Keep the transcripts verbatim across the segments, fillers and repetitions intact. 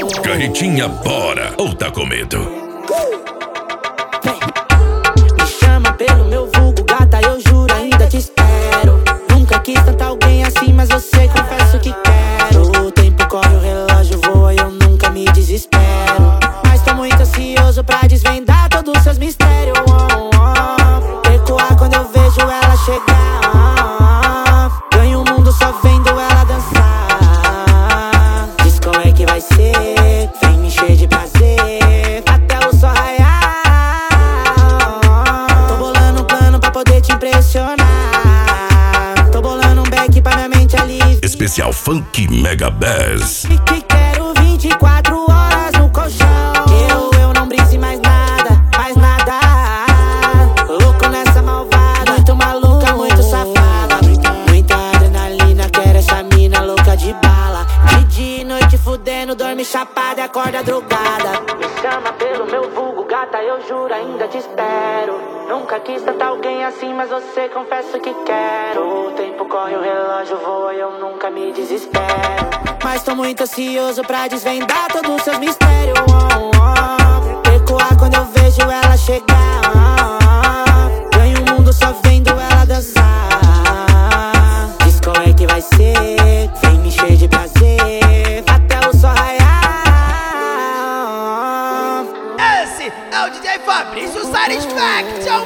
Carretinha, bora! Ou tá com medo? Me chama pelo meu vulgo, gata, eu juro, ainda te espero. Nunca quis tanto alguém assim, mas você confesso que quero. O tempo corre, o relógio voa e eu nunca me desespero. Mas tô muito ansioso pra desvendar todos os seus mistérios. Oh, oh. Recuar quando eu vejo ela chegar. Oh, oh. Ganho o mundo só vendo ela dançar. Diz como é que vai ser, vem me encher de prazer até o sol raiar. Tô bolando um plano pra poder te impressionar. Tô bolando um back pra minha mente aliviar. Especial Funk Mega Bass. Que quero vinte e quatro horas no colchão. Eu, eu não brise mais nada, mais nada. Louco nessa malvada, muito maluca, muito safada. Muita adrenalina, quero essa mina louca de bala. De dia e noite fudendo, dorme chapada e acorda drogada. Me chama pelo meu vulgo, gata, eu juro, ainda te espero. Nunca quis tanto alguém assim, mas você confesso que quero. O tempo corre, o relógio voa e eu nunca me desespero. Mas tô muito ansioso pra desvendar todos os seus mistérios. Oh, oh. Recuar quando eu vejo ela chegar. Oh, oh. Ganho o mundo só vendo ela dançar. Diz como é que vai ser, vem me encher de prazer até o sol raiar. Esse é o D J Fabrício Satisfaction.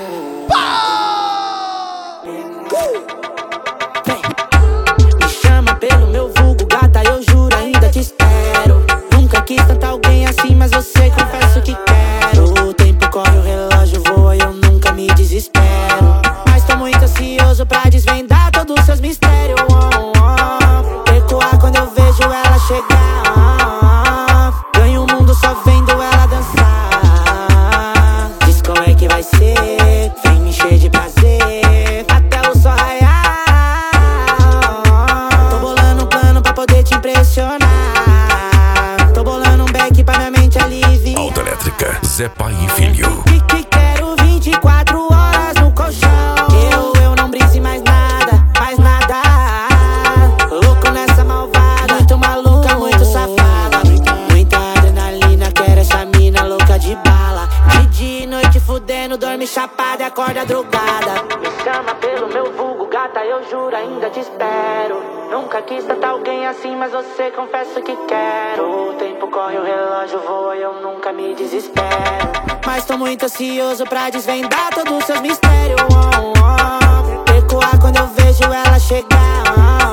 Me chama pelo meu vulgo, gata, eu juro, ainda te espero. Nunca quis tanto alguém assim, mas você confesso que quero. O tempo corre, o relógio voa e eu nunca me desespero. Mas tô muito ansioso pra desvendar todos os seus mistérios. Oh, oh. Recuar quando eu vejo ela chegar. Oh, oh. Ganho o mundo só vendo ela dançar. Diz como é que vai ser, vem me encher de prazer até o sol raiar. Tô bolando um plano pra poder te impressionar. Tô bolando um back pra minha mente aliviar. Alta Elétrica, Zé Pai e Filho. Que, que quero vinte e quatro horas no colchão. Eu, eu não brise mais nada, mais nada. Louco nessa malvada, muito maluca, muito safada. Muita adrenalina, quero essa mina louca de bala. De dia e noite fudendo, dorme chapada e acorda drogada. Me chama pelo meu vulgo, gata, eu juro, ainda te espero. Nunca quis tanto alguém assim, mas você confesso que quero. O tempo corre, o relógio voa e eu nunca me desespero. Mas tô muito ansioso pra desvendar todos os seus mistérios. Oh, oh. Recuar quando eu vejo ela chegar. Oh,